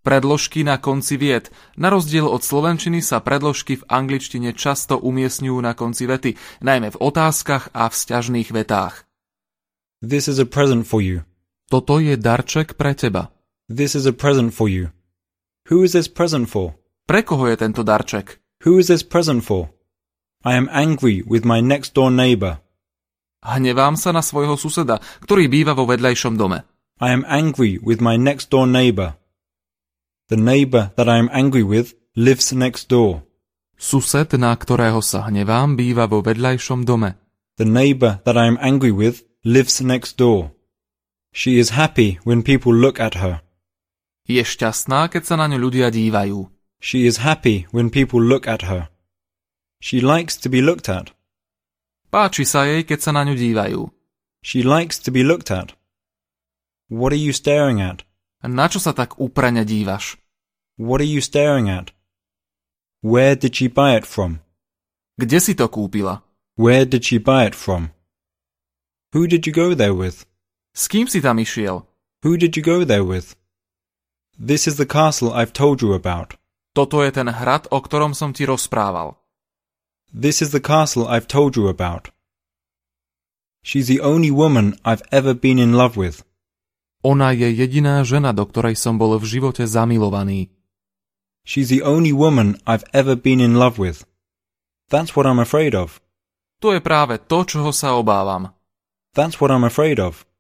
Predložky na konci viet. Na rozdiel od slovenčiny sa predložky v angličtine často umiestňujú na konci vety, najmä v otázkach a v sťažných vetách. This is a present for you. Toto je darček pre teba. This is a present for you. Who is this present for? Pre koho je tento darček? Who is this present for? I am angry with my next door neighbor. Hnevám sa na svojho suseda, ktorý býva vo vedľajšom dome. I am angry with my next door neighbor. The neighbor that I am angry with lives next door. Sused, na ktorého sa hnevám, býva vo vedľajšom dome. The neighbor that I am angry with lives next door. She is happy when people look at her. Je šťastná, keď sa na ňu ľudia dívajú. She is happy when people look at her. She likes to be looked at. Páči sa jej, keď sa na ňu dívajú. She likes to be looked at. What are you staring at? Na čo sa tak úprene dívaš? What are you staring at? Where did she buy it from? Kde si to kúpila? Where did she buy it from? Who did you go there with? S kým si tam išiel? Who did you go there with? This is the castle I've told you about. Toto je ten hrad, o ktorom som ti rozprával. This is the castle I've told you about. She's the only woman I've ever been in love with. Ona je jediná žena, do ktorej som bol v živote zamilovaný. She's the only woman I've ever been in love with. That's what I'm afraid of. To je práve to, čoho sa obávam. That's what I'm afraid of.